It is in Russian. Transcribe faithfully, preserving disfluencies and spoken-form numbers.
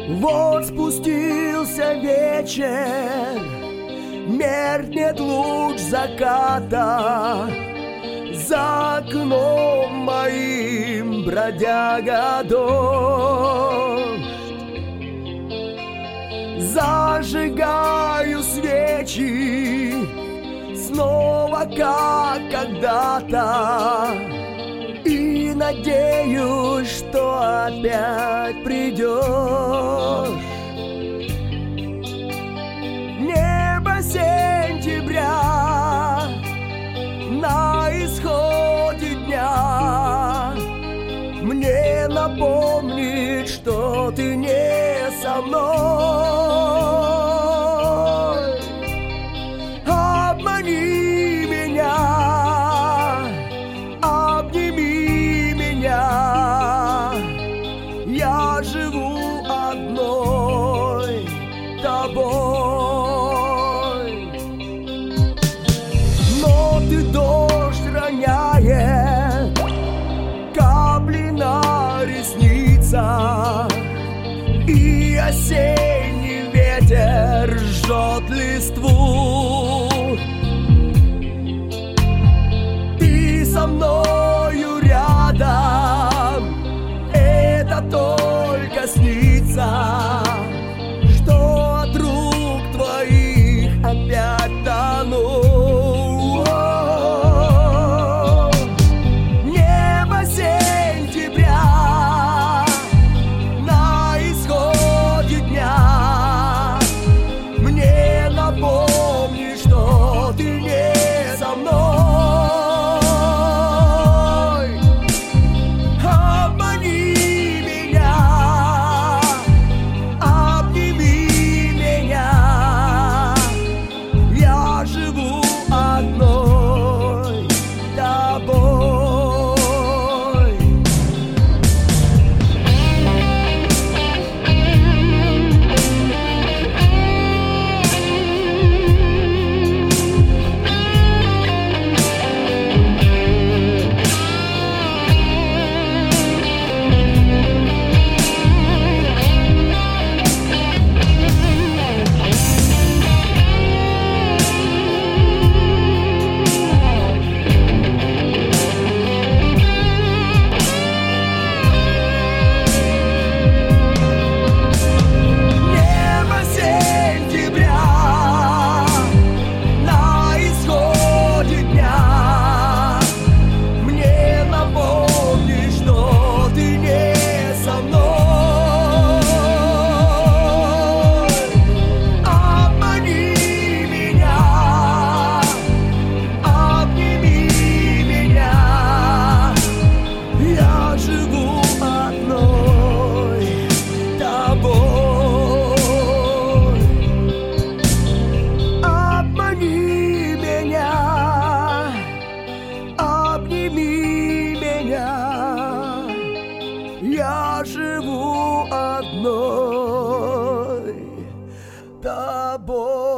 Вот спустился вечер, меркнет луч заката, за окном моим бродяга дождь. Зажигаю свечи снова, как когда-то, и надеюсь, что опять придешь. Небо сентября на исходе дня мне напомнит, что ты не со мной. Обмани меня, обними меня, я живу одной тобой. Но ты дождь роняет, капли на ресницах, и осенний ветер жжет листву. Ты со мною рядом, это только снится, что от рук твоих опять тону. Небо сентября на исходе дня мне напомни, что ты не со мной. Обмани меня, обними меня, я живу одной тобой. Небо сентября на исходе дня мне напомни, что ты не со мной. Обмани меня, обними меня, я живу одной тобой. Обмани меня, обними меня, я живу одной тобой.